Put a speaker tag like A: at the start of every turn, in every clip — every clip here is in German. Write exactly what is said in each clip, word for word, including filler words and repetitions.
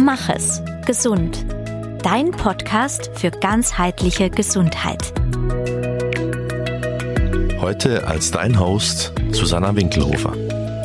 A: Mach es gesund. Dein Podcast für ganzheitliche Gesundheit.
B: Heute als dein Host Susanna Winkelhofer.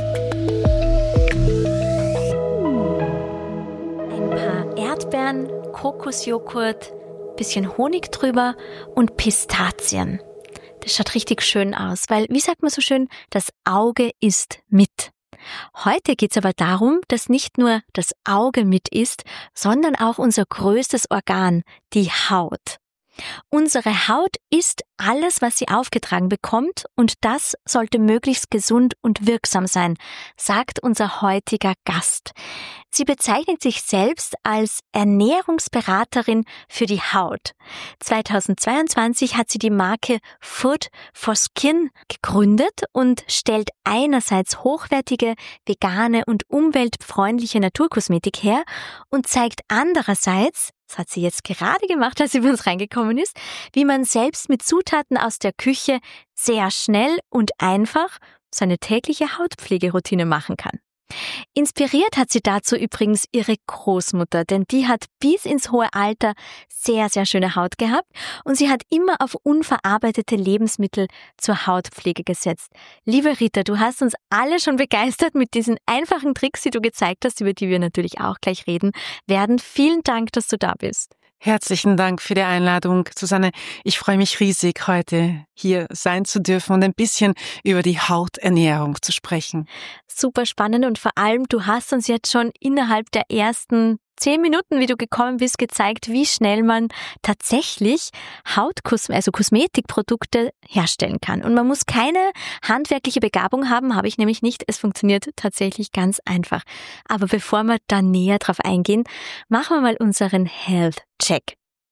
A: Ein paar Erdbeeren, Kokosjoghurt, bisschen Honig drüber und Pistazien. Das schaut richtig schön aus, weil, wie sagt man so schön, das Auge isst mit. Heute geht es aber darum, dass nicht nur das Auge mit isst, sondern auch unser größtes Organ, die Haut. Unsere Haut isst alles, was sie aufgetragen bekommt, und das sollte möglichst gesund und wirksam sein, sagt unser heutiger Gast. Sie bezeichnet sich selbst als Ernährungsberaterin für die Haut. zweitausendzweiundzwanzig hat sie die Marke Food for Skin gegründet und stellt einerseits hochwertige, vegane und umweltfreundliche Naturkosmetik her und zeigt andererseits, das hat sie jetzt gerade gemacht, als sie bei uns reingekommen ist, wie man selbst mit Zutaten aus der Küche sehr schnell und einfach seine tägliche Hautpflegeroutine machen kann. Inspiriert hat sie dazu übrigens ihre Großmutter, denn die hat bis ins hohe Alter sehr, sehr schöne Haut gehabt und sie hat immer auf unverarbeitete Lebensmittel zur Hautpflege gesetzt. Liebe Rita, du hast uns alle schon begeistert mit diesen einfachen Tricks, die du gezeigt hast, über die wir natürlich auch gleich reden werden. Vielen Dank, dass du da bist.
C: Herzlichen Dank für die Einladung, Susanne. Ich freue mich riesig, heute hier sein zu dürfen und ein bisschen über die Hauternährung zu sprechen.
A: Super spannend und vor allem, du hast uns jetzt schon innerhalb der ersten zehn Minuten, wie du gekommen bist, gezeigt, wie schnell man tatsächlich Hautkos- also Kosmetikprodukte herstellen kann. Und man muss keine handwerkliche Begabung haben, habe ich nämlich nicht. Es funktioniert tatsächlich ganz einfach. Aber bevor wir da näher drauf eingehen, machen wir mal unseren Health Check.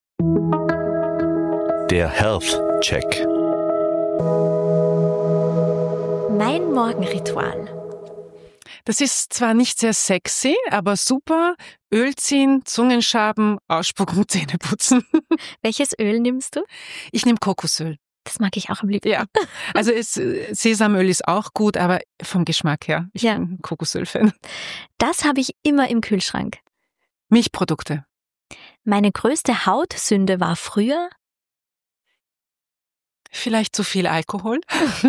B: Der Health Check.
A: Mein Morgenritual.
C: Das ist zwar nicht sehr sexy, aber super. Öl ziehen, Zungenschaben, ausspucken, Zähne putzen.
A: Welches Öl nimmst du?
C: Ich nehme Kokosöl.
A: Das mag ich auch am liebsten.
C: Ja, also es, Sesamöl ist auch gut, aber vom Geschmack her. Ich
A: ja.
C: bin Kokosöl-Fan.
A: Das habe ich immer im Kühlschrank.
C: Milchprodukte.
A: Meine größte Hautsünde war früher?
C: Vielleicht zu viel Alkohol.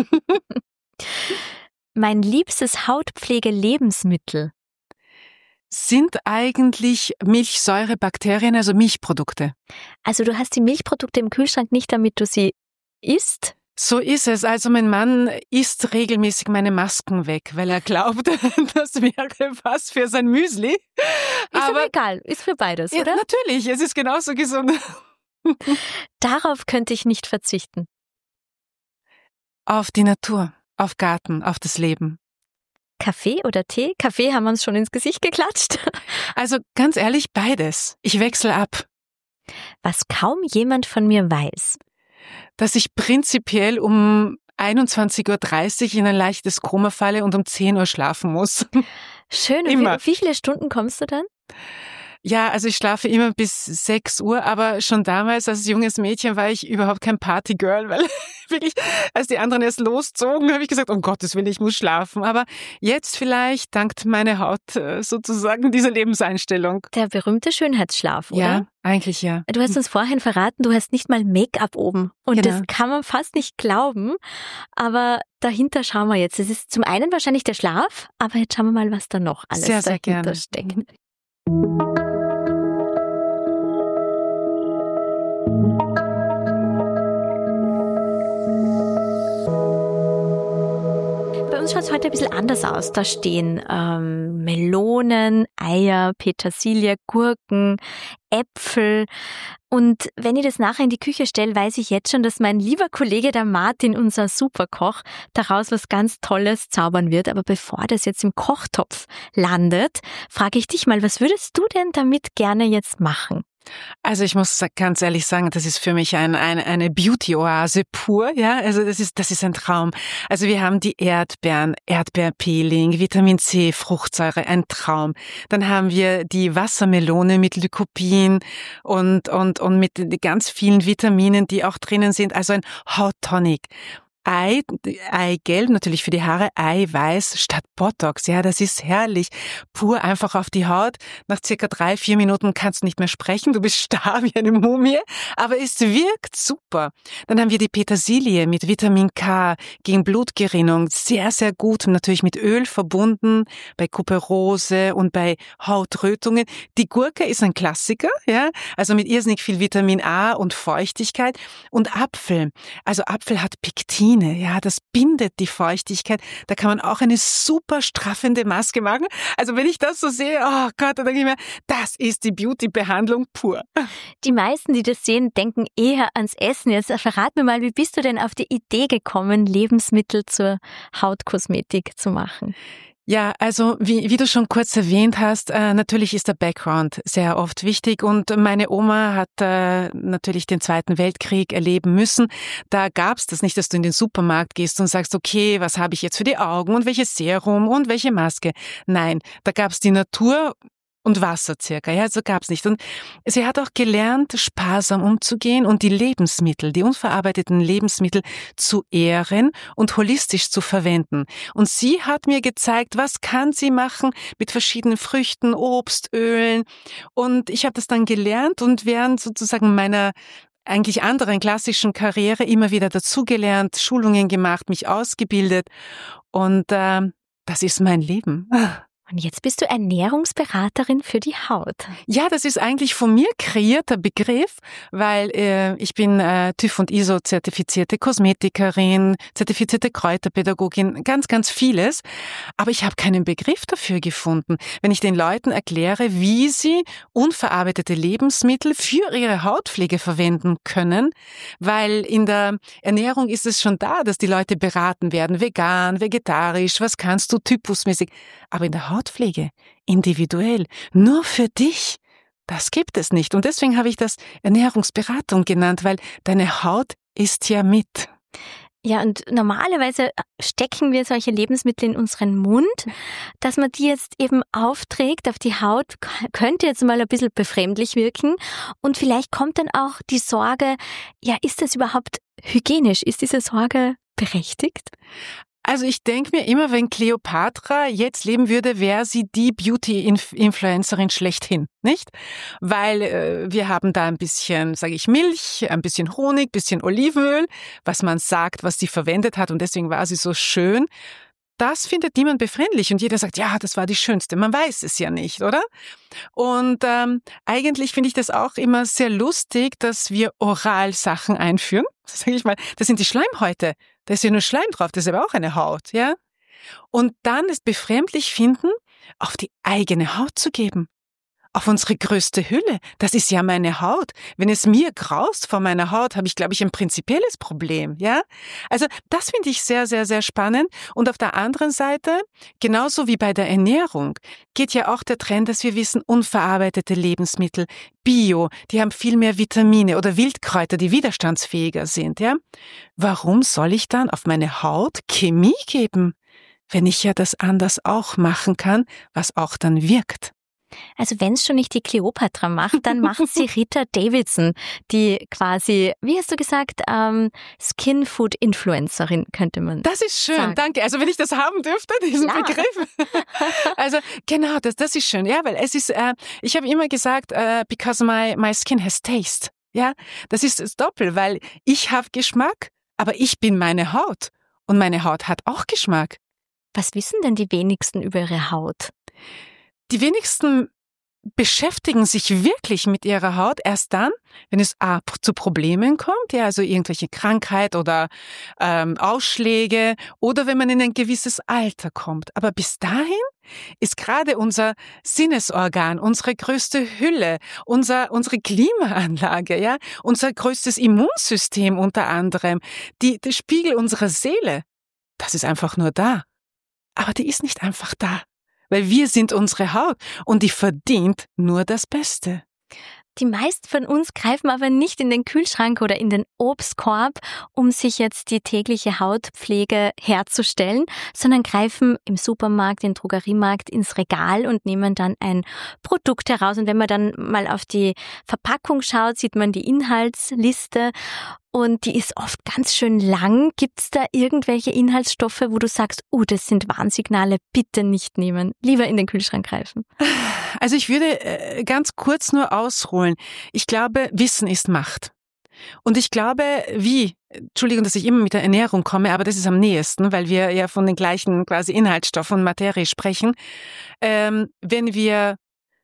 A: Mein liebstes Hautpflege-Lebensmittel
C: sind eigentlich Milchsäurebakterien, also Milchprodukte.
A: Also du hast die Milchprodukte im Kühlschrank nicht, damit du sie isst?
C: So ist es. Also mein Mann isst regelmäßig meine Masken weg, weil er glaubt, das wäre was für sein Müsli.
A: Ist aber, aber egal, ist für beides,
C: ja,
A: oder?
C: Natürlich, es ist genauso gesund.
A: Darauf könnte ich nicht verzichten.
C: Auf die Natur. Auf Garten, auf das Leben.
A: Kaffee oder Tee? Kaffee haben wir uns schon ins Gesicht geklatscht.
C: Also ganz ehrlich, beides. Ich wechsle ab.
A: Was kaum jemand von mir weiß.
C: Dass ich prinzipiell um einundzwanzig Uhr dreißig in ein leichtes Koma falle und um zehn Uhr schlafen muss.
A: Schön. Und
C: immer.
A: Wie, wie viele Stunden kommst du dann?
C: Ja, also ich schlafe immer bis sechs Uhr, aber schon damals als junges Mädchen war ich überhaupt kein Partygirl, weil wirklich, als die anderen erst loszogen, habe ich gesagt, um Gottes Willen, ich muss schlafen. Aber jetzt vielleicht dankt meine Haut sozusagen dieser Lebenseinstellung.
A: Der berühmte Schönheitsschlaf, oder?
C: Ja, eigentlich ja.
A: Du hast uns vorhin verraten, du hast nicht mal Make-up oben. Und
C: genau.
A: Das kann man fast nicht glauben. Aber dahinter schauen wir jetzt. Es ist zum einen wahrscheinlich der Schlaf, aber jetzt schauen wir mal, was da noch alles
C: sehr, sehr
A: dahinter
C: gerne.
A: steckt. Bei uns schaut es heute ein bisschen anders aus. Da stehen ähm, Melonen, Eier, Petersilie, Gurken, Äpfel. Und wenn ich das nachher in die Küche stelle, weiß ich jetzt schon, dass mein lieber Kollege, der Martin, unser Superkoch, daraus was ganz Tolles zaubern wird. Aber bevor das jetzt im Kochtopf landet, frage ich dich mal, was würdest du denn damit gerne jetzt machen?
C: Also ich muss ganz ehrlich sagen, das ist für mich ein, ein, eine Beauty-Oase pur, ja, also das ist, das ist ein Traum. Also wir haben die Erdbeeren, Erdbeerpeeling, Vitamin C, Fruchtsäure, ein Traum. Dann haben wir die Wassermelone mit Lycopin und, und, und mit ganz vielen Vitaminen, die auch drinnen sind, also ein Hauttonic. Ei, Eigelb, natürlich für die Haare, Eiweiß statt Botox. Ja, das ist herrlich. Pur einfach auf die Haut. Nach circa drei, vier Minuten kannst du nicht mehr sprechen. Du bist starr wie eine Mumie. Aber es wirkt super. Dann haben wir die Petersilie mit Vitamin K gegen Blutgerinnung. Sehr, sehr gut. Natürlich mit Öl verbunden bei Kuperose und bei Hautrötungen. Die Gurke ist ein Klassiker, ja. Also mit irrsinnig viel Vitamin A und Feuchtigkeit. Und Apfel. Also Apfel hat Pektin. Ja, das bindet die Feuchtigkeit. Da kann man auch eine super straffende Maske machen. Also wenn ich das so sehe, oh Gott, da denke ich mir, das ist die Beauty-Behandlung pur.
A: Die meisten, die das sehen, denken eher ans Essen. Jetzt verrat mir mal, wie bist du denn auf die Idee gekommen, Lebensmittel zur Hautkosmetik zu machen?
C: Ja, also wie, wie du schon kurz erwähnt hast, äh, natürlich ist der Background sehr oft wichtig und meine Oma hat äh, natürlich den Zweiten Weltkrieg erleben müssen. Da gab's das nicht, dass du in den Supermarkt gehst und sagst, okay, was habe ich jetzt für die Augen und welches Serum und welche Maske? Nein, da gab's die Natur und Wasser circa, ja, so gab's nicht. Und sie hat auch gelernt, sparsam umzugehen und die Lebensmittel, die unverarbeiteten Lebensmittel zu ehren und holistisch zu verwenden. Und sie hat mir gezeigt, was kann sie machen mit verschiedenen Früchten, Obst, Ölen. Und ich habe das dann gelernt und während sozusagen meiner eigentlich anderen klassischen Karriere immer wieder dazugelernt, Schulungen gemacht, mich ausgebildet. Und äh, das ist mein Leben.
A: Und jetzt bist du Ernährungsberaterin für die Haut.
C: Ja, das ist eigentlich von mir kreierter Begriff, weil äh, ich bin äh, TÜV und I S O-zertifizierte Kosmetikerin, zertifizierte Kräuterpädagogin, ganz, ganz vieles. Aber ich habe keinen Begriff dafür gefunden, wenn ich den Leuten erkläre, wie sie unverarbeitete Lebensmittel für ihre Hautpflege verwenden können, weil in der Ernährung ist es schon da, dass die Leute beraten werden, vegan, vegetarisch, was kannst du typusmäßig, aber in der Haut Hautpflege, individuell, nur für dich, das gibt es nicht. Und deswegen habe ich das Ernährungsberatung genannt, weil deine Haut ist ja mit.
A: Ja, und normalerweise stecken wir solche Lebensmittel in unseren Mund. Dass man die jetzt eben aufträgt auf die Haut, könnte jetzt mal ein bisschen befremdlich wirken. Und vielleicht kommt dann auch die Sorge, ja, ist das überhaupt hygienisch? Ist diese Sorge berechtigt?
C: Also ich denke mir immer, wenn Kleopatra jetzt leben würde, wäre sie die Beauty-Influencerin schlechthin, nicht? Weil äh, wir haben da ein bisschen, sage ich, Milch, ein bisschen Honig, ein bisschen Olivenöl, was man sagt, was sie verwendet hat und deswegen war sie so schön. Das findet niemand befremdlich und jeder sagt, ja, das war die schönste. Man weiß es ja nicht, oder? Und ähm, eigentlich finde ich das auch immer sehr lustig, dass wir oral Sachen einführen. Das sage ich mal, das sind die Schleimhäute. Da ist ja nur Schleim drauf, das ist aber auch eine Haut, ja? Und dann ist befremdlich finden, auf die eigene Haut zu geben. Auf unsere größte Hülle. Das ist ja meine Haut. Wenn es mir graust vor meiner Haut, habe ich, glaube ich, ein prinzipielles Problem, ja? Also, das finde ich sehr, sehr, sehr spannend. Und auf der anderen Seite, genauso wie bei der Ernährung, geht ja auch der Trend, dass wir wissen, unverarbeitete Lebensmittel, Bio, die haben viel mehr Vitamine oder Wildkräuter, die widerstandsfähiger sind, ja? Warum soll ich dann auf meine Haut Chemie geben, wenn ich ja das anders auch machen kann, was auch dann wirkt?
A: Also wenn es schon nicht die Kleopatra macht, dann macht sie Rita Davidson, die quasi, wie hast du gesagt, ähm, Skin-Food-Influencerin könnte man
C: Das ist schön,
A: sagen.
C: Danke. Also wenn ich das haben dürfte, diesen
A: Ja.
C: Begriff. Also genau, das, das ist schön. Ja, weil es ist, äh, ich habe immer gesagt, äh, because my, my skin has taste. Ja, das ist das Doppel, weil ich habe Geschmack, aber ich bin meine Haut. Und meine Haut hat auch Geschmack.
A: Was wissen denn die wenigsten über ihre Haut?
C: Die wenigsten beschäftigen sich wirklich mit ihrer Haut erst dann, wenn es A, zu Problemen kommt, ja, also irgendwelche Krankheit oder ähm, Ausschläge oder wenn man in ein gewisses Alter kommt. Aber bis dahin ist gerade unser Sinnesorgan, unsere größte Hülle, unser, unsere Klimaanlage, ja, unser größtes Immunsystem unter anderem, die, der Spiegel unserer Seele, das ist einfach nur da. Aber die ist nicht einfach da. Weil wir sind unsere Haut und die verdient nur das Beste.
A: Die meisten von uns greifen aber nicht in den Kühlschrank oder in den Obstkorb, um sich jetzt die tägliche Hautpflege herzustellen, sondern greifen im Supermarkt, im Drogeriemarkt ins Regal und nehmen dann ein Produkt heraus. Und wenn man dann mal auf die Verpackung schaut, sieht man die Inhaltsliste. und die ist oft ganz schön lang. Gibt's da irgendwelche Inhaltsstoffe, wo du sagst, oh, das sind Warnsignale, bitte nicht nehmen, lieber in den Kühlschrank greifen?
C: Also ich würde äh, ganz kurz nur ausholen. Ich glaube, Wissen ist Macht. Und ich glaube, wie, Entschuldigung, dass ich immer mit der Ernährung komme, aber das ist am nächsten, weil wir ja von den gleichen quasi Inhaltsstoffen und Materie sprechen. Ähm, wenn wir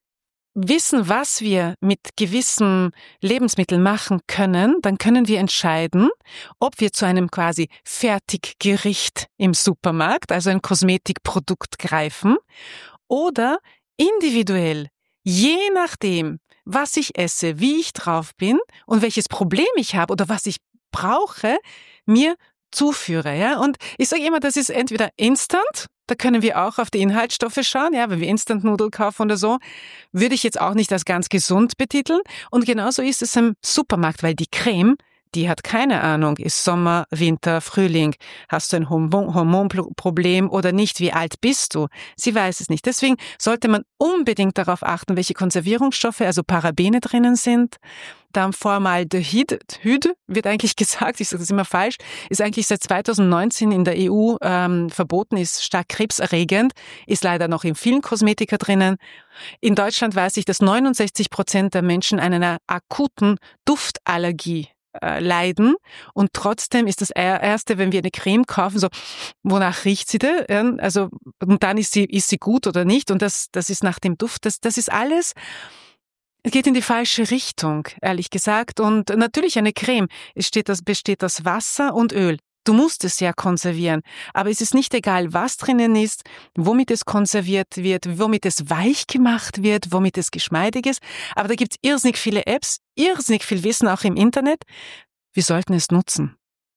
C: wissen, was wir mit gewissen Lebensmitteln machen können, dann können wir entscheiden, ob wir zu einem quasi Fertiggericht im Supermarkt, also ein Kosmetikprodukt greifen, oder individuell, je nachdem, was ich esse, wie ich drauf bin und welches Problem ich habe oder was ich brauche, mir zuführe. Ja? Und ich sage immer, das ist entweder Instant, da können wir auch auf die Inhaltsstoffe schauen, ja, wenn wir Instant-Nudeln kaufen oder so, würde ich jetzt auch nicht als ganz gesund betiteln. Und genauso ist es im Supermarkt, weil die Creme, die hat keine Ahnung, ist Sommer, Winter, Frühling, hast du ein Hormonproblem oder nicht, wie alt bist du? Sie weiß es nicht. Deswegen sollte man unbedingt darauf achten, welche Konservierungsstoffe, also Parabene drinnen sind. Dann Formaldehyd, Hyd wird eigentlich gesagt, ich sage das immer falsch, ist eigentlich seit zweitausendneunzehn in der E U ähm, verboten, ist stark krebserregend, ist leider noch in vielen Kosmetika drinnen. In Deutschland weiß ich, dass neunundsechzig Prozent der Menschen an einer akuten Duftallergie leiden und trotzdem ist das Erste, wenn wir eine Creme kaufen, so, wonach riecht sie denn? Also, und dann ist sie, ist sie gut oder nicht und das, das ist nach dem Duft, das, das ist alles, geht in die falsche Richtung, ehrlich gesagt und natürlich eine Creme, es steht, das besteht aus Wasser und Öl. Du musst es ja konservieren, aber es ist nicht egal, was drinnen ist, womit es konserviert wird, womit es weich gemacht wird, womit es geschmeidig ist. Aber da gibt es irrsinnig viele Apps, irrsinnig viel Wissen auch im Internet. Wir sollten es nutzen.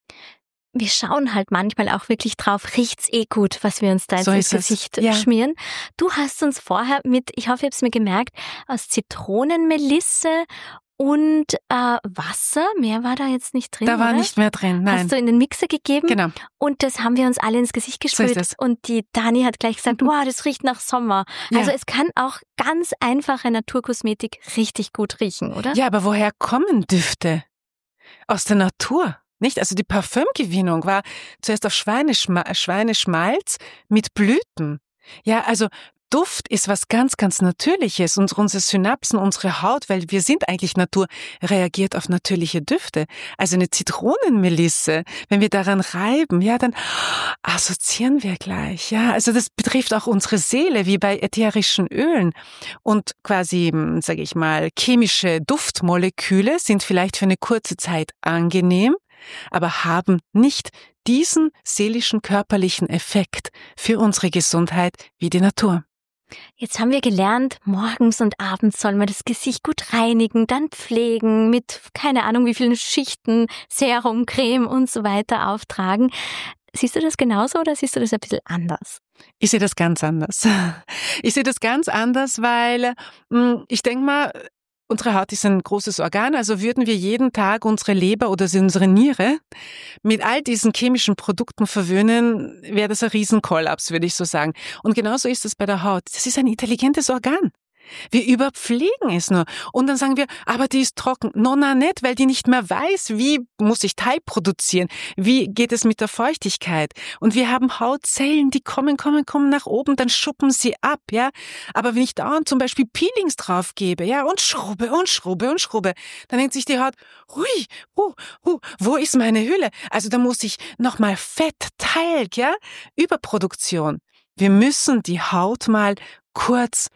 A: Wir schauen halt manchmal auch wirklich drauf, riecht's eh gut, was wir uns da
C: so
A: ins Gesicht
C: ja.
A: schmieren. Du hast uns vorher mit, ich hoffe, ihr habt es mir gemerkt, aus Zitronenmelisse und äh, Wasser, mehr war da jetzt nicht drin,
C: Da war
A: oder?
C: nicht mehr drin, nein.
A: Hast du in den Mixer gegeben?
C: Genau.
A: Und das haben wir uns alle ins Gesicht gesprüht.
C: So ist es.
A: Und die Dani hat gleich gesagt, wow, das riecht nach Sommer.
C: Ja.
A: Also es kann auch ganz einfache Naturkosmetik richtig gut riechen, oder?
C: Ja, aber woher kommen Düfte? Aus der Natur, nicht? Also die Parfümgewinnung war zuerst auf Schweineschma- Schweineschmalz mit Blüten. Ja, also Duft ist was ganz, ganz Natürliches und unsere Synapsen, unsere Haut, weil wir sind eigentlich Natur, reagiert auf natürliche Düfte. Also eine Zitronenmelisse, wenn wir daran reiben, ja, dann assoziieren wir gleich, ja. Also das betrifft auch unsere Seele, wie bei ätherischen Ölen. Und quasi, sage ich mal, chemische Duftmoleküle sind vielleicht für eine kurze Zeit angenehm, aber haben nicht diesen seelischen, körperlichen Effekt für unsere Gesundheit wie die Natur.
A: Jetzt haben wir gelernt, morgens und abends soll man das Gesicht gut reinigen, dann pflegen, mit keine Ahnung wie vielen Schichten, Serum, Creme und so weiter auftragen. Siehst du das genauso oder siehst du das ein bisschen anders?
C: Ich sehe das ganz anders. Ich sehe das ganz anders, weil mh, ich denke mal, unsere Haut ist ein großes Organ, also würden wir jeden Tag unsere Leber oder unsere Niere mit all diesen chemischen Produkten verwöhnen, wäre das ein Riesenkollaps, würde ich so sagen. Und genauso ist es bei der Haut. Das ist ein intelligentes Organ. Wir überpflegen es nur. Und dann sagen wir, aber die ist trocken. No, na, nicht, weil die nicht mehr weiß, wie muss ich Teig produzieren? Wie geht es mit der Feuchtigkeit? Und wir haben Hautzellen, die kommen, kommen, kommen nach oben, dann schuppen sie ab, ja. Aber wenn ich dauernd zum Beispiel Peelings drauf gebe, ja, und schrubbe und schrubbe und schrubbe, dann denkt sich die Haut, hui, hu, hu, wo ist meine Hülle? Also da muss ich nochmal Fett, Talg, ja. Überproduktion. Wir müssen die Haut mal kurz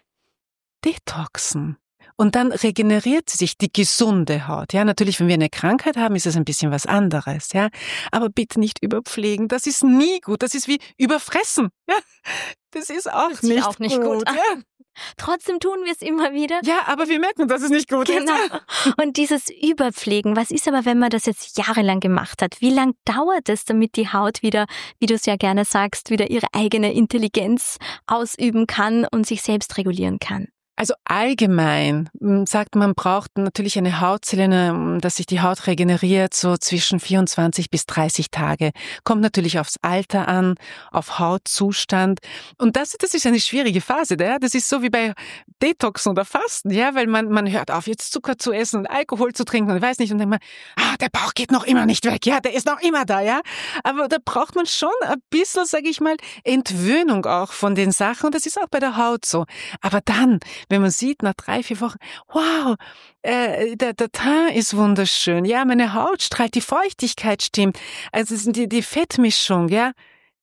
C: detoxen. Und dann regeneriert sich die gesunde Haut. Ja, natürlich, wenn wir eine Krankheit haben, ist es ein bisschen was anderes. Ja, aber bitte nicht überpflegen. Das ist nie gut. Das ist wie überfressen. Ja, das ist auch
A: das
C: nicht,
A: ist auch nicht gut.
C: gut. Ja.
A: Trotzdem tun wir es immer wieder.
C: Ja, aber wir merken, dass es nicht gut
A: genau.
C: ist.
A: Und dieses Überpflegen, was ist aber, wenn man das jetzt jahrelang gemacht hat? Wie lang dauert es, damit die Haut wieder, wie du es ja gerne sagst, wieder ihre eigene Intelligenz ausüben kann und sich selbst regulieren kann?
C: Also allgemein m, sagt man, braucht natürlich eine Hautzelle, um, dass sich die Haut regeneriert, so zwischen vierundzwanzig bis dreißig Tage. Kommt natürlich aufs Alter an, auf Hautzustand. Und das, das ist eine schwierige Phase. Ja? Das ist so wie bei Detoxen oder Fasten, ja, weil man, man hört auf, jetzt Zucker zu essen und Alkohol zu trinken und ich weiß nicht, und denkt man, ah, der Bauch geht noch immer nicht weg, ja, der ist noch immer da, ja. Aber da braucht man schon ein bisschen, sage ich mal, Entwöhnung auch von den Sachen und das ist auch bei der Haut so. Aber dann, wenn man sieht, nach drei, vier Wochen, wow, äh, der, der Teint ist wunderschön, ja, meine Haut strahlt, die Feuchtigkeit stimmt, also es ist die, die Fettmischung, ja,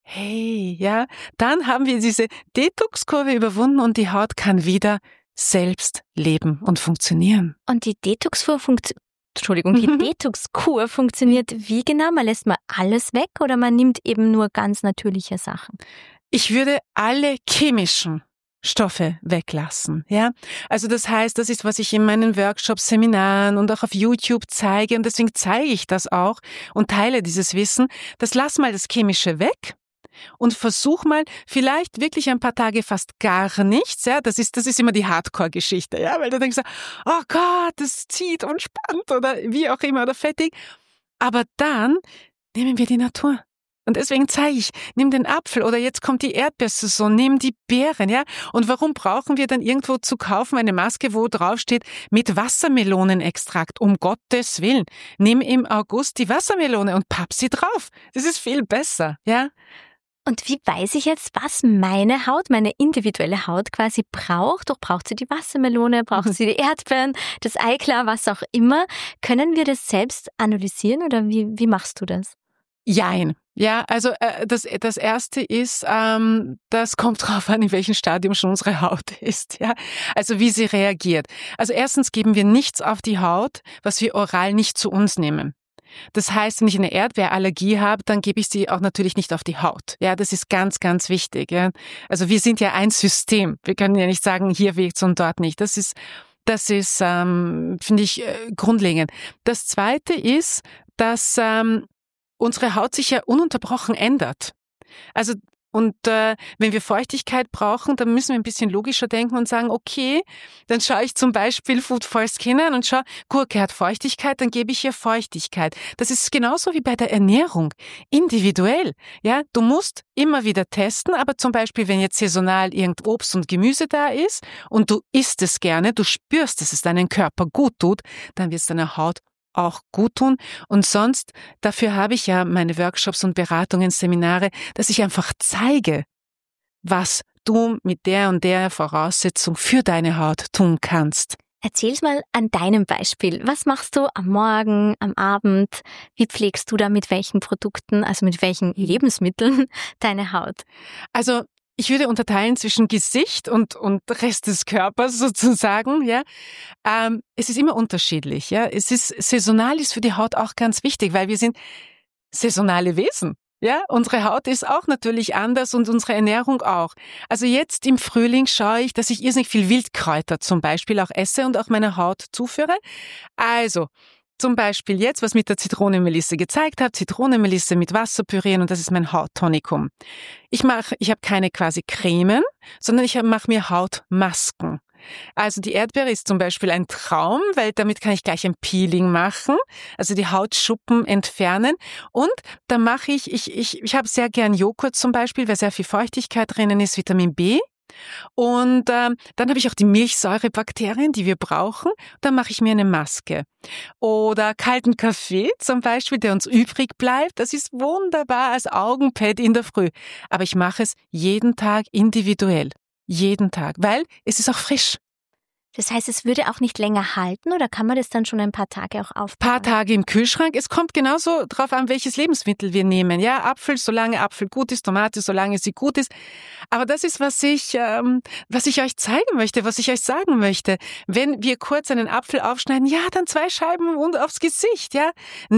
C: hey, ja, dann haben wir diese Detox-Kurve überwunden und die Haut kann wieder selbst leben und funktionieren.
A: Und die Detox-Kur funktioniert, Entschuldigung, die Detox-Kur funktioniert wie genau? Man lässt mal alles weg oder man nimmt eben nur ganz natürliche Sachen?
C: Ich würde alle chemischen Stoffe weglassen, ja. Also das heißt, das ist, was ich in meinen Workshops, Seminaren und auch auf YouTube zeige und deswegen zeige ich das auch und teile dieses Wissen. Das lass mal das Chemische weg und versuch mal vielleicht wirklich ein paar Tage fast gar nichts, ja. Das ist, das ist immer die Hardcore-Geschichte, ja, weil du denkst, oh Gott, das zieht und spannt oder wie auch immer oder fettig. Aber dann nehmen wir die Natur. Und deswegen zeige ich, nimm den Apfel oder jetzt kommt die Erdbeersaison, nimm die Beeren, ja. Und warum brauchen wir dann irgendwo zu kaufen eine Maske, wo draufsteht mit Wassermelonenextrakt? Um Gottes Willen. Nimm im August die Wassermelone und papp sie drauf. Das ist viel besser, ja.
A: Und wie weiß ich jetzt, was meine Haut, meine individuelle Haut quasi braucht? Doch braucht sie die Wassermelone, braucht sie die Erdbeeren, das Eiklar, was auch immer. Können wir das selbst analysieren oder wie, wie machst du das?
C: Jein. Ja, also äh, das, das Erste ist, ähm, das kommt drauf an, in welchem Stadium schon unsere Haut ist. Ja, also wie sie reagiert. Also erstens geben wir nichts auf die Haut, was wir oral nicht zu uns nehmen. Das heißt, wenn ich eine Erdbeerallergie habe, dann gebe ich sie auch natürlich nicht auf die Haut. Ja, das ist ganz, ganz wichtig. Ja. Also wir sind ja ein System. Wir können ja nicht sagen, hier wirkt's und dort nicht. Das ist, das ist, ähm, finde ich, äh, grundlegend. Das Zweite ist, dass ähm, unsere Haut sich ja ununterbrochen ändert. Also und äh, wenn wir Feuchtigkeit brauchen, dann müssen wir ein bisschen logischer denken und sagen, okay, dann schaue ich zum Beispiel Food for Skin an und schaue, Gurke hat Feuchtigkeit, dann gebe ich ihr Feuchtigkeit. Das ist genauso wie bei der Ernährung, individuell. Ja, du musst immer wieder testen, aber zum Beispiel, wenn jetzt saisonal irgend Obst und Gemüse da ist und du isst es gerne, du spürst, dass es deinem Körper gut tut, dann wird es deiner Haut auch gut tun. Und sonst, dafür habe ich ja meine Workshops und Beratungen, Seminare, dass ich einfach zeige, was du mit der und der Voraussetzung für deine Haut tun kannst.
A: Erzähl's mal an deinem Beispiel. Was machst du am Morgen, am Abend? Wie pflegst du da mit welchen Produkten, also mit welchen Lebensmitteln deine Haut?
C: Also ich würde unterteilen zwischen Gesicht und, und Rest des Körpers sozusagen, ja. Ähm, es ist immer unterschiedlich, ja. Es ist, saisonal ist für die Haut auch ganz wichtig, weil wir sind saisonale Wesen, ja. Unsere Haut ist auch natürlich anders und unsere Ernährung auch. Also jetzt im Frühling schaue ich, dass ich irrsinnig viel Wildkräuter zum Beispiel auch esse und auch meiner Haut zuführe. Also, zum Beispiel jetzt, was mit der Zitronenmelisse gezeigt habe, Zitronenmelisse mit Wasser pürieren und das ist mein Hauttonikum. Ich mache, ich habe keine quasi Cremen, sondern ich mache mir Hautmasken. Also die Erdbeere ist zum Beispiel ein Traum, weil damit kann ich gleich ein Peeling machen, also die Hautschuppen entfernen und dann mache ich, ich, ich, ich habe sehr gern Joghurt zum Beispiel, weil sehr viel Feuchtigkeit drinnen ist, Vitamin B. Und ähm, dann habe ich auch die Milchsäurebakterien, die wir brauchen. Dann mache ich mir eine Maske. Oder kalten Kaffee zum Beispiel, der uns übrig bleibt. Das ist wunderbar als Augenpad in der Früh. Aber ich mache es jeden Tag individuell. Jeden Tag, weil es ist auch frisch.
A: Das heißt, es würde auch nicht länger halten oder kann man das dann schon ein paar Tage auch aufbauen?
C: Paar Tage im Kühlschrank. Es kommt genauso drauf an, welches Lebensmittel wir nehmen. Ja, Apfel, solange Apfel gut ist, Tomate, solange sie gut ist. Aber das ist, was ich, ähm, was ich euch zeigen möchte, was ich euch sagen möchte. Wenn wir kurz einen Apfel aufschneiden, ja, dann zwei Scheiben und aufs Gesicht, ja,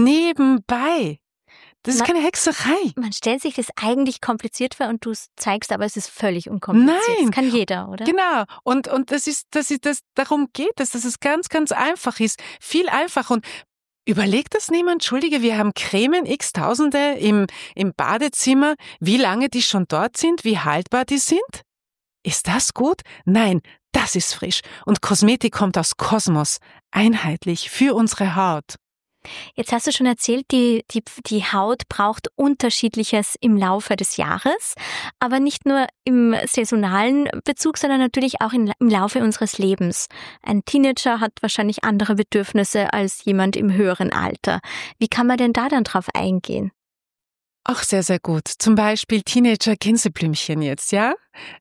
C: nebenbei. Das ist
A: man,
C: keine Hexerei.
A: Man stellt sich das eigentlich kompliziert vor und du es zeigst, aber es ist völlig unkompliziert.
C: Nein.
A: Das kann jeder, oder?
C: Genau. Und, und das ist, das ist, das, darum geht es, dass es ganz, ganz einfach ist. Viel einfacher. Und überlegt das niemand? Entschuldige, wir haben Cremen x Tausende im, im Badezimmer. Wie lange die schon dort sind? Wie haltbar die sind? ist das gut? Nein, das ist frisch. Und Kosmetik kommt aus Kosmos, einheitlich für unsere Haut.
A: Jetzt hast du schon erzählt, die, die, die Haut braucht Unterschiedliches im Laufe des Jahres, aber nicht nur im saisonalen Bezug, sondern natürlich auch in, im Laufe unseres Lebens. Ein Teenager hat wahrscheinlich andere Bedürfnisse als jemand im höheren Alter. Wie kann man denn da dann drauf eingehen?
C: Auch sehr, sehr gut. Zum Beispiel Teenager-Gänseblümchen jetzt, ja?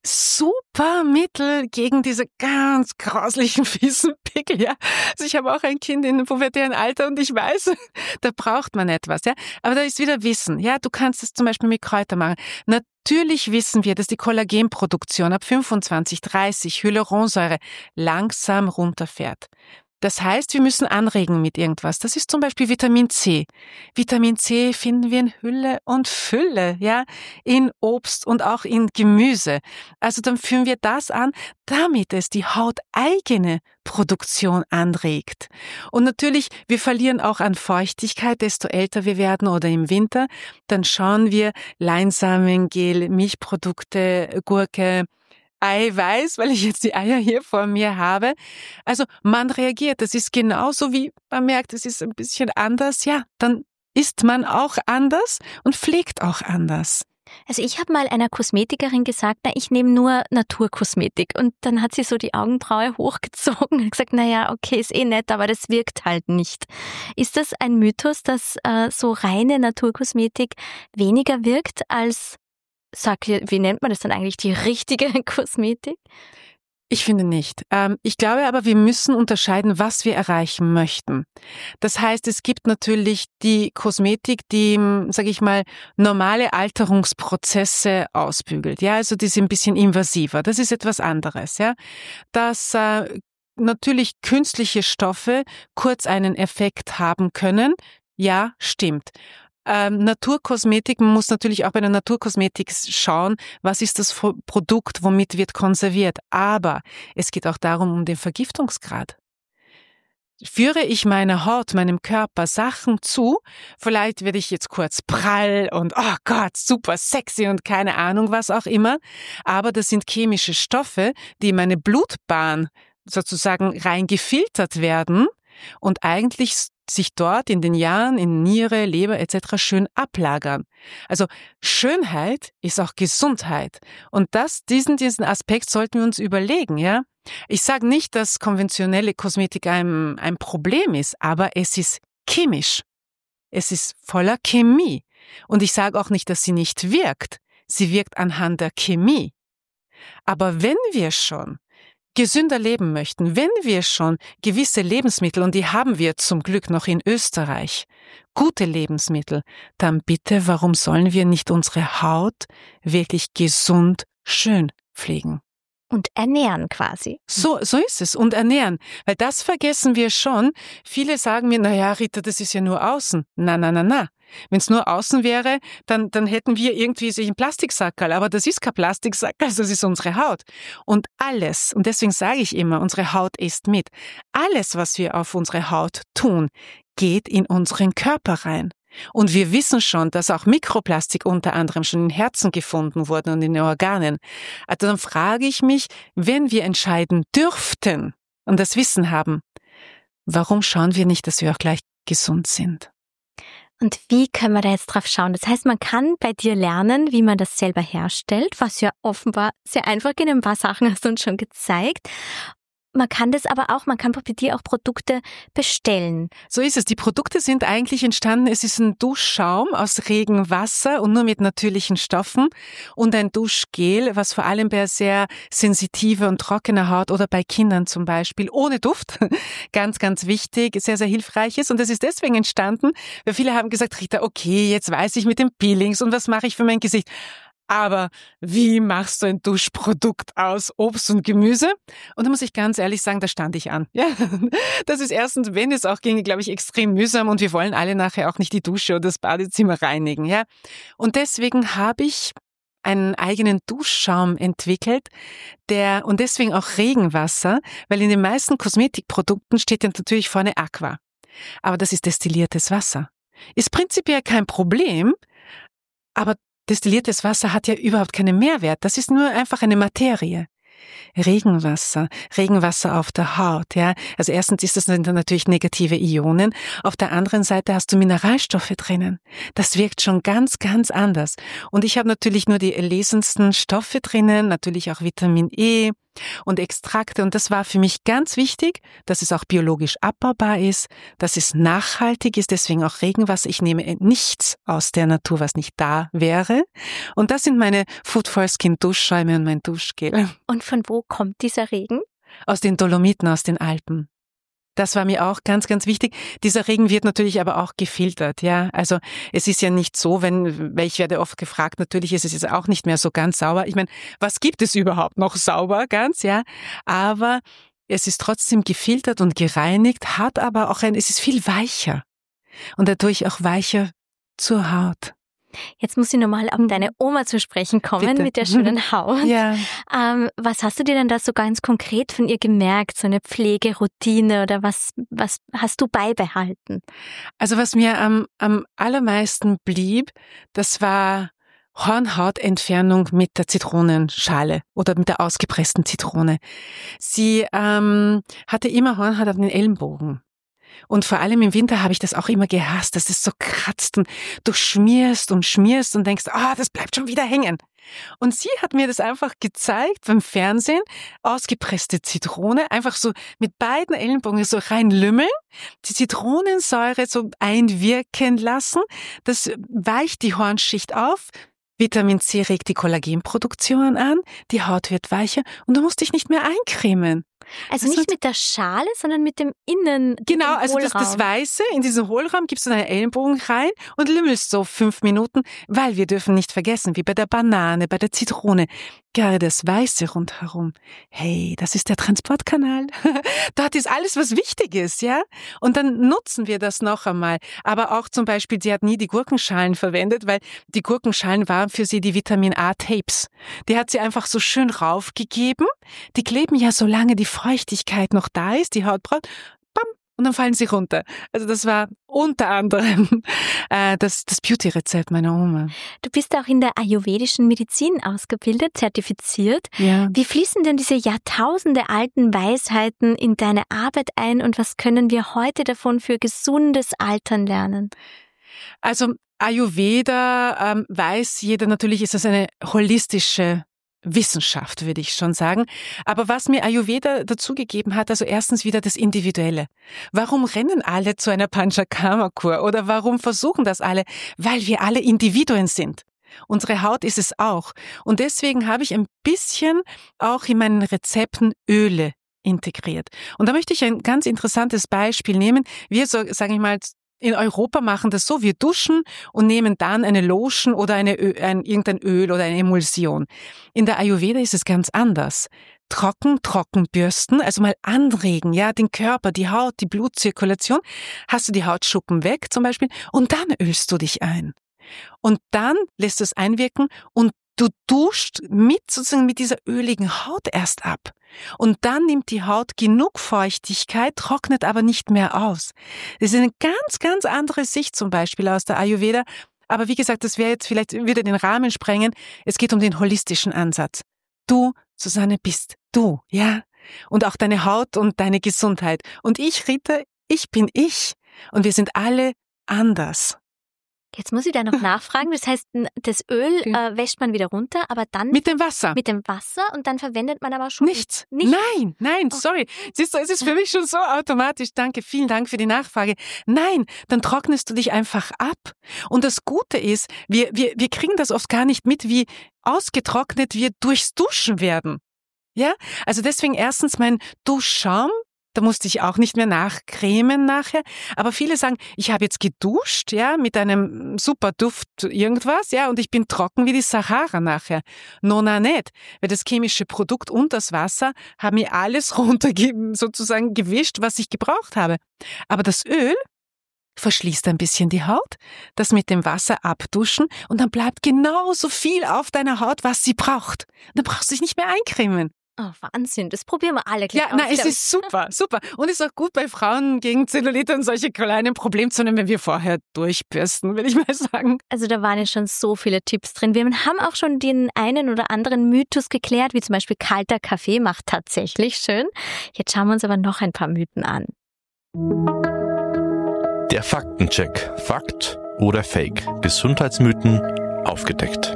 C: Super Mittel gegen diese ganz grauslichen, fiesen Pickel, ja? Also ich habe auch ein Kind in pubertären Alter und ich weiß, da braucht man etwas, ja? Aber da ist wieder Wissen, ja? Du kannst es zum Beispiel mit Kräutern machen. Natürlich wissen wir, dass die Kollagenproduktion ab fünfundzwanzig, dreißig Hyaluronsäure langsam runterfährt. Das heißt, wir müssen anregen mit irgendwas. Das ist zum Beispiel Vitamin C. Vitamin C finden wir in Hülle und Fülle, ja, in Obst und auch in Gemüse. Also dann führen wir das an, damit es die hauteigene Produktion anregt. Und natürlich, wir verlieren auch an Feuchtigkeit, desto älter wir werden oder im Winter. Dann schauen wir Leinsamengel, Milchprodukte, Gurke, Eiweiß, weil ich jetzt die Eier hier vor mir habe. Also man reagiert, das ist genauso wie man merkt, es ist ein bisschen anders. Ja, dann isst man auch anders und pflegt auch anders.
A: Also ich habe mal einer Kosmetikerin gesagt, na, ich nehme nur Naturkosmetik. Und dann hat sie so die Augenbraue hochgezogen und gesagt, naja, okay, ist eh nett, aber das wirkt halt nicht. Ist das ein Mythos, dass äh, so reine Naturkosmetik weniger wirkt als, sag, wie nennt man das dann eigentlich, die richtige Kosmetik?
C: Ich finde nicht. Ähm, ich glaube aber, wir müssen unterscheiden, was wir erreichen möchten. Das heißt, es gibt natürlich die Kosmetik, die, sage ich mal, normale Alterungsprozesse ausbügelt. Ja, also die sind ein bisschen invasiver. Das ist etwas anderes. Ja, dass äh, natürlich künstliche Stoffe kurz einen Effekt haben können. Ja, stimmt. Ähm, Naturkosmetik, man muss natürlich auch bei der Naturkosmetik schauen, was ist das Produkt, womit wird konserviert. Aber es geht auch darum, um den Vergiftungsgrad. Führe ich meiner Haut, meinem Körper Sachen zu, vielleicht werde ich jetzt kurz prall und oh Gott, super sexy und keine Ahnung, was auch immer, aber das sind chemische Stoffe, die in meine Blutbahn sozusagen reingefiltert werden und eigentlich sich dort in den Jahren in Niere, Leber et cetera schön ablagern. Also Schönheit ist auch Gesundheit. Und das, diesen, diesen Aspekt sollten wir uns überlegen, ja. Ich sage nicht, dass konventionelle Kosmetik ein, ein Problem ist, aber es ist chemisch. Es ist voller Chemie. Und ich sage auch nicht, dass sie nicht wirkt. Sie wirkt anhand der Chemie. Aber wenn wir schon gesünder leben möchten, wenn wir schon gewisse Lebensmittel, und die haben wir zum Glück noch in Österreich, gute Lebensmittel, dann bitte, warum sollen wir nicht unsere Haut wirklich gesund, schön pflegen?
A: Und ernähren quasi.
C: So, so ist es. Und ernähren. Weil das vergessen wir schon. Viele sagen mir, na ja, Rita, das ist ja nur außen. Na, na, na, na. Wenn es nur außen wäre, dann, dann hätten wir irgendwie sich einen Plastiksackerl. Aber das ist kein Plastiksackerl, das ist unsere Haut. Und alles, und deswegen sage ich immer, unsere Haut isst mit. Alles, was wir auf unsere Haut tun, geht in unseren Körper rein. Und wir wissen schon, dass auch Mikroplastik unter anderem schon in Herzen gefunden wurden und in den Organen. Also dann frage ich mich, wenn wir entscheiden dürften und das Wissen haben, warum schauen wir nicht, dass wir auch gleich gesund sind?
A: Und wie können wir da jetzt drauf schauen? Das heißt, man kann bei dir lernen, wie man das selber herstellt, was ja offenbar sehr einfach geht. Ein paar Sachen hast du uns schon gezeigt. Man kann das aber auch, man kann bei dir auch Produkte bestellen.
C: So ist es. Die Produkte sind eigentlich entstanden, es ist ein Duschschaum aus Regenwasser und nur mit natürlichen Stoffen und ein Duschgel, was vor allem bei sehr sensitiver und trockener Haut oder bei Kindern zum Beispiel ohne Duft ganz, ganz wichtig, sehr, sehr hilfreich ist. Und das ist deswegen entstanden, weil viele haben gesagt, Rita, okay, jetzt weiß ich mit den Peelings und was mache ich für mein Gesicht? Aber wie machst du ein Duschprodukt aus Obst und Gemüse? Und da muss ich ganz ehrlich sagen, da stand ich an. Ja, das ist erstens, wenn es auch ginge, glaube ich, extrem mühsam und wir wollen alle nachher auch nicht die Dusche oder das Badezimmer reinigen. Ja, und deswegen habe ich einen eigenen Duschschaum entwickelt, der und deswegen auch Regenwasser, weil in den meisten Kosmetikprodukten steht ja natürlich vorne Aqua. Aber das ist destilliertes Wasser. Ist prinzipiell kein Problem, aber destilliertes Wasser hat ja überhaupt keinen Mehrwert. Das ist nur einfach eine Materie. Regenwasser, Regenwasser auf der Haut, ja. Also erstens ist das natürlich negative Ionen. Auf der anderen Seite hast du Mineralstoffe drinnen. Das wirkt schon ganz, ganz anders. Und ich habe natürlich nur die erlesensten Stoffe drinnen, natürlich auch Vitamin E und Extrakte. Und das war für mich ganz wichtig, dass es auch biologisch abbaubar ist, dass es nachhaltig ist, deswegen auch Regenwasser. Ich nehme nichts aus der Natur, was nicht da wäre. Und das sind meine Food for Skin Duschschäume und mein Duschgel.
A: Und von wo kommt dieser Regen?
C: Aus den Dolomiten, aus den Alpen. Das war mir auch ganz, ganz wichtig. Dieser Regen wird natürlich aber auch gefiltert, ja. Also es ist ja nicht so, wenn, weil ich werde oft gefragt, natürlich ist es jetzt auch nicht mehr so ganz sauber. Ich meine, was gibt es überhaupt noch sauber, ganz, ja? Aber es ist trotzdem gefiltert und gereinigt, hat aber auch ein, es ist viel weicher und dadurch auch weicher zur Haut.
A: Jetzt muss ich nochmal auf deine Oma zu sprechen kommen. Bitte. Mit der schönen Haut.
C: Ja.
A: Ähm, was hast du dir denn da so ganz konkret von ihr gemerkt? So eine Pflegeroutine oder was, was hast du beibehalten?
C: Also was mir am, am allermeisten blieb, das war Hornhautentfernung mit der Zitronenschale oder mit der ausgepressten Zitrone. Sie ähm, hatte immer Hornhaut auf den Ellenbogen. Und vor allem im Winter habe ich das auch immer gehasst, dass es so kratzt und du schmierst und schmierst und denkst, ah, oh, das bleibt schon wieder hängen. Und sie hat mir das einfach gezeigt beim Fernsehen, ausgepresste Zitrone, einfach so mit beiden Ellenbogen so reinlümmeln, die Zitronensäure so einwirken lassen, das weicht die Hornschicht auf, Vitamin C regt die Kollagenproduktion an, die Haut wird weicher und du musst dich nicht mehr eincremen.
A: Also nicht mit der Schale, sondern mit dem Innen.
C: Genau, also das, das Weiße, in diesen Hohlraum gibst du deinen Ellenbogen rein und lümmelst so fünf Minuten, weil wir dürfen nicht vergessen, wie bei der Banane, bei der Zitrone, gerade das Weiße rundherum. Hey, das ist der Transportkanal. Dort ist alles, was wichtig ist, ja? Und dann nutzen wir das noch einmal. Aber auch zum Beispiel, sie hat nie die Gurkenschalen verwendet, weil die Gurkenschalen waren für sie die Vitamin A-Tapes. Die hat sie einfach so schön raufgegeben. Die kleben ja, solange die Feuchtigkeit noch da ist, die Haut braucht, bam, und dann fallen sie runter. Also das war unter anderem äh, das, das Beauty-Rezept meiner Oma.
A: Du bist auch in der ayurvedischen Medizin ausgebildet, zertifiziert.
C: Ja.
A: Wie fließen denn diese Jahrtausende alten Weisheiten in deine Arbeit ein und was können wir heute davon für gesundes Altern lernen?
C: Also Ayurveda ähm, weiß jeder, natürlich ist das eine holistische Wissenschaft, würde ich schon sagen. Aber was mir Ayurveda dazugegeben hat, also erstens wieder das Individuelle. Warum rennen alle zu einer Panchakarma-Kur oder warum versuchen das alle? Weil wir alle Individuen sind. Unsere Haut ist es auch. Und deswegen habe ich ein bisschen auch in meinen Rezepten Öle integriert. Und da möchte ich ein ganz interessantes Beispiel nehmen. Wir, so, sage ich mal, in Europa machen das so, wir duschen und nehmen dann eine Lotion oder eine Ö- ein, irgendein Öl oder eine Emulsion. In der Ayurveda ist es ganz anders. Trocken, trocken bürsten, also mal anregen, ja, den Körper, die Haut, die Blutzirkulation. Hast du die Hautschuppen weg zum Beispiel und dann ölst du dich ein. Und dann lässt du es einwirken und du duschst mit sozusagen mit dieser öligen Haut erst ab. Und dann nimmt die Haut genug Feuchtigkeit, trocknet aber nicht mehr aus. Das ist eine ganz, ganz andere Sicht zum Beispiel aus der Ayurveda. Aber wie gesagt, das wäre jetzt vielleicht, würde den Rahmen sprengen. Es geht um den holistischen Ansatz. Du, Susanne, bist du, ja? Und auch deine Haut und deine Gesundheit. Und ich, Rita, ich bin ich. Und wir sind alle anders.
A: Jetzt muss ich da noch nachfragen. Das heißt, das Öl äh, wäscht man wieder runter, aber dann...
C: Mit dem Wasser.
A: Mit dem Wasser und dann verwendet man aber schon...
C: Nichts.
A: Nichts.
C: Nein, nein, oh. sorry. Siehst du, es ist für mich schon so automatisch. Danke, vielen Dank für die Nachfrage. Nein, dann trocknest du dich einfach ab. Und das Gute ist, wir, wir, wir kriegen das oft gar nicht mit, wie ausgetrocknet wir durchs Duschen werden. Ja, also deswegen erstens mein Duschschaum. Da musste ich auch nicht mehr nachcremen nachher. Aber viele sagen, ich habe jetzt geduscht, ja, mit einem super Duft irgendwas, ja, und ich bin trocken wie die Sahara nachher. No, na, nicht. Weil das chemische Produkt und das Wasser haben mir alles runter sozusagen gewischt, was ich gebraucht habe. Aber das Öl verschließt ein bisschen die Haut, das mit dem Wasser abduschen und dann bleibt genauso viel auf deiner Haut, was sie braucht. Dann brauchst du dich nicht mehr eincremen.
A: Oh, Wahnsinn, das probieren wir alle gleich
C: Ja,
A: aus.
C: nein, es ist super, super. Und es ist auch gut bei Frauen gegen Zellulite und solche kleinen Problemzonen, wenn wir vorher durchbürsten, will ich mal sagen.
A: Also da waren ja schon so viele Tipps drin. Wir haben auch schon den einen oder anderen Mythos geklärt, wie zum Beispiel kalter Kaffee macht tatsächlich schön. Jetzt schauen wir uns aber noch ein paar Mythen an.
B: Der Faktencheck. Fakt oder Fake? Gesundheitsmythen aufgedeckt.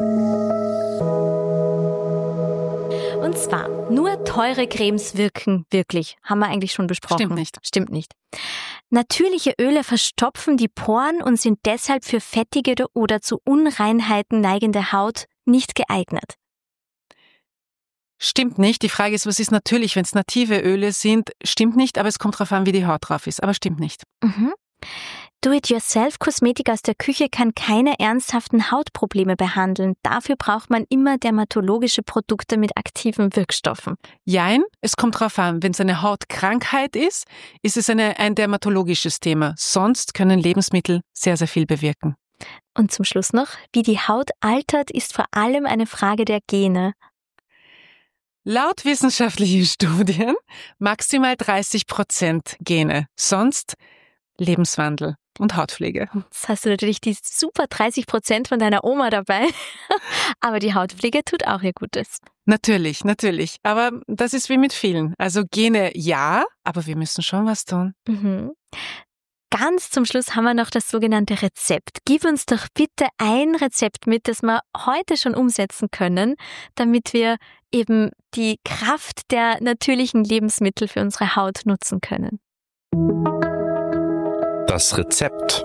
A: Und zwar, nur teure Cremes wirken wirklich. Haben wir eigentlich schon besprochen.
C: Stimmt nicht.
A: Stimmt nicht. Natürliche Öle verstopfen die Poren und sind deshalb für fettige oder zu Unreinheiten neigende Haut nicht geeignet.
C: Stimmt nicht. Die Frage ist, was ist natürlich, wenn es native Öle sind? Stimmt nicht, aber es kommt darauf an, wie die Haut drauf ist. Aber stimmt nicht.
A: Mhm. Do-it-yourself-Kosmetik aus der Küche kann keine ernsthaften Hautprobleme behandeln. Dafür braucht man immer dermatologische Produkte mit aktiven Wirkstoffen.
C: Jein, es kommt drauf an. Wenn es eine Hautkrankheit ist, ist es eine, ein dermatologisches Thema. Sonst können Lebensmittel sehr, sehr viel bewirken.
A: Und zum Schluss noch, wie die Haut altert, ist vor allem eine Frage der Gene.
C: Laut wissenschaftlichen Studien maximal dreißig Prozent Gene. Sonst Lebenswandel und Hautpflege.
A: Jetzt hast du natürlich die super dreißig Prozent von deiner Oma dabei, aber die Hautpflege tut auch ihr Gutes.
C: Natürlich, natürlich. Aber das ist wie mit vielen. Also Gene ja, aber wir müssen schon was tun.
A: Mhm. Ganz zum Schluss haben wir noch das sogenannte Rezept. Gib uns doch bitte ein Rezept mit, das wir heute schon umsetzen können, damit wir eben die Kraft der natürlichen Lebensmittel für unsere Haut nutzen können.
B: Das Rezept.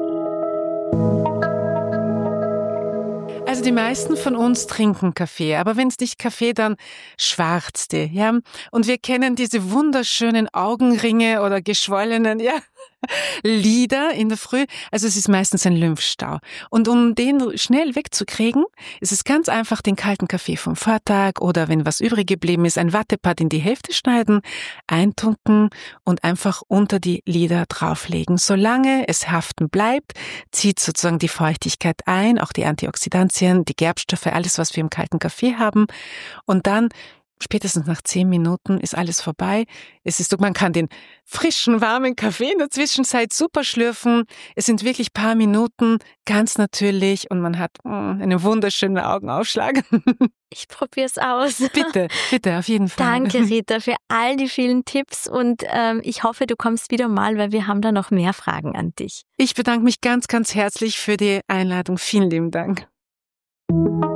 C: Also die meisten von uns trinken Kaffee, aber wenn es nicht Kaffee, dann Schwarztee, ja. Und wir kennen diese wunderschönen Augenringe oder geschwollenen, ja, Lider in der Früh. Also es ist meistens ein Lymphstau. Und um den schnell wegzukriegen, ist es ganz einfach, den kalten Kaffee vom Vortag oder wenn was übrig geblieben ist, ein Wattepad in die Hälfte schneiden, eintunken und einfach unter die Lider drauflegen. Solange es haften bleibt, zieht sozusagen die Feuchtigkeit ein, auch die Antioxidantien, die Gerbstoffe, alles, was wir im kalten Kaffee haben. Und dann spätestens nach zehn Minuten ist alles vorbei. Es ist, man kann den frischen, warmen Kaffee in der Zwischenzeit super schlürfen. Es sind wirklich paar Minuten, ganz natürlich und man hat mh, einen wunderschönen Augenaufschlag.
A: Ich probiere es aus.
C: Bitte, bitte, auf jeden Fall.
A: Danke, Rita, für all die vielen Tipps und ähm, ich hoffe, du kommst wieder mal, weil wir haben da noch mehr Fragen an dich.
C: Ich bedanke mich ganz, ganz herzlich für die Einladung. Vielen lieben Dank.